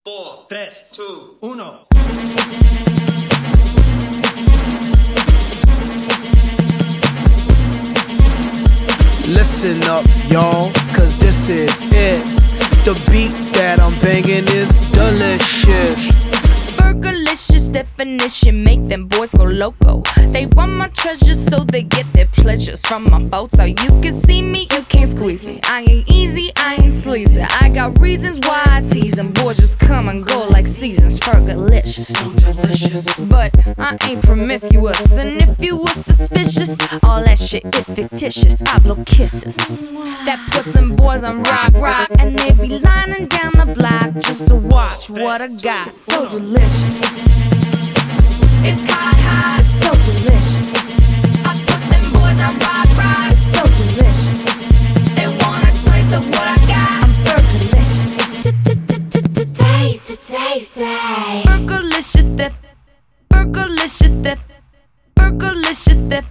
4, 3, 2, 1. Listen up, y'all, cause this is it. The beat that I'm banging is delicious. Burgerlicious definition, make them boys go loco. They want my treasures so they get their pleasures from my photo. You can see me, you can't squeeze me. I ain't easy, I ain't sleazy. I got reasons why I tease them. Boys just come and go like seasons. Burgerlicious, so delicious. But I ain't promiscuous, and if you were suspicious, all that shit is fictitious. I blow kisses that puts them boys on rock, and they be lining down the block just to watch what I got. So delicious. It's hot, it's so delicious. I put them boys on rock, it's so delicious. They want a taste of what I got. I'm burgerlicious. Taste. Burgerlicious dip. Burgerlicious dip. Burgerlicious dip.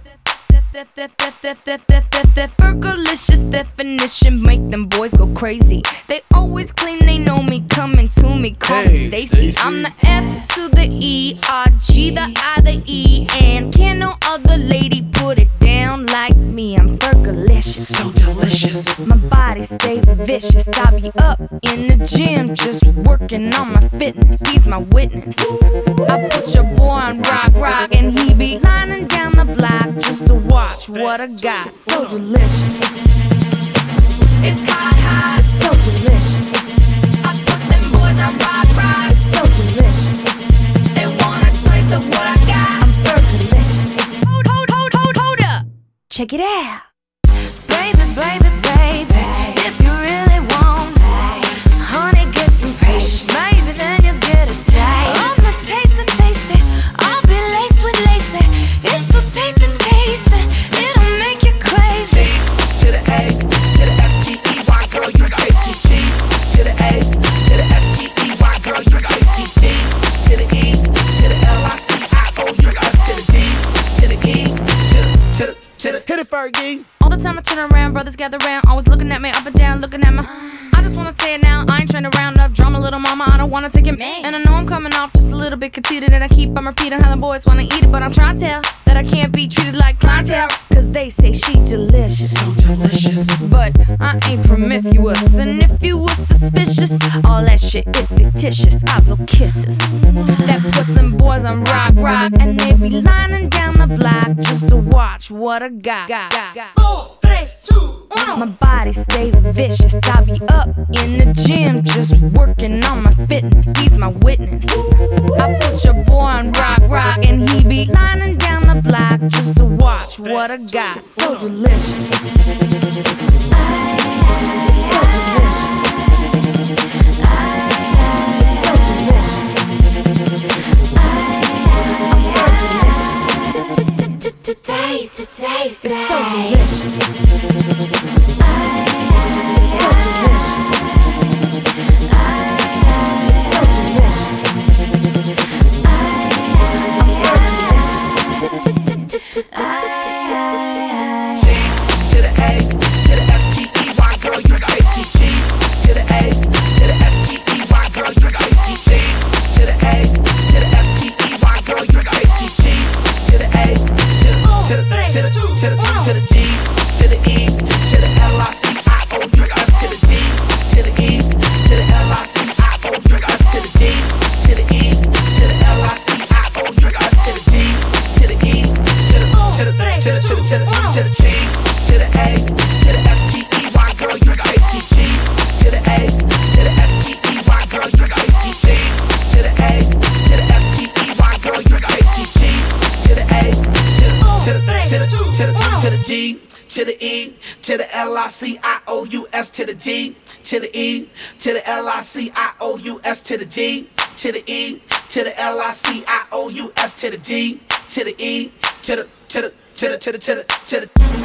Burgerlicious definition, make them boys go crazy. They always claim they know me, coming to me, call me Stacy. I'm the F to the E, R, G, the I, the E, and can no other lady put it down like me. I'm Burgerlicious, So delicious. my body stay vicious. I be up in the gym just working on my fitness. He's my witness. I put your boy on rock, and he be lining down the block just to watch what I got. So delicious. It's hot, it's so delicious. I put them boys on rock, it's so delicious. They want a taste of what I got. I'm Burgerlicious. Hold up. Check it out. Baby, if you really want, honey, get some patience. Maybe then you'll get a taste. I'm a tasty. I'll be laced with lacy. It's so tasty. It'll make you crazy. T to the A, to the S-T-E-Y, girl, you tasty. G to the A, to the S-T-E-Y, girl, you tasty. D to the E, to the L-I-C-I-O-U-S, to the D, to the E, to the hit it, Fergie. All the time I turn around, brothers gather round, always looking at me up and down, looking at my. I just wanna say it now, I ain't trying to round up drama, little mama, I don't wanna take it. And I know I'm coming off just a little bit conceited, and I keep on repeating how the boys wanna eat it, but I'm trying to tell that I can't be treated like clientele, cause they say she delicious. So delicious. But I ain't promiscuous, and if you were suspicious, all that shit is fictitious. I blow kisses that puts them boys on rock, and they be lining down the block just to watch what I got. 4, 3, 2, 1. My body stay vicious. I be up in the gym just working on my fitness. He's my witness. I put your boy on rock, and he be lining down the block just to watch what I got. So delicious. It's so delicious. It's so delicious. I'm Burgerlicious. Taste. It's so delicious. It's so delicious. It's so delicious. I'm Burgerlicious. G to the A, to the S-T-E-Y, girl, you tasty. G to the A, to the S-T-E-Y, girl, you tasty. G to the A, to the S-T-E-Y, girl, you tasty. G to the A, to the D, to the E, to the L-I-C-I-O-U-S, to the D, to the E, to the L-I-C-I-O-U-S, to the D, to the E, to the L-I-C-I-O-U-S, to the D, to the E, to the G, to the A, to the S-T-E-Y, girl, you tasty. G to the A, to the S-T-E-Y, girl, you tasty. G to the A, to the S-T-E-Y, girl, you tasty. G to the A, to the D, to the E, to the L-I-C-I-O-U-S, to the D, to the E, to the L-I-C-I-O-U-S, to the D, to the E, to the L-I-C-I-O-U-S, to the D, to the E, to the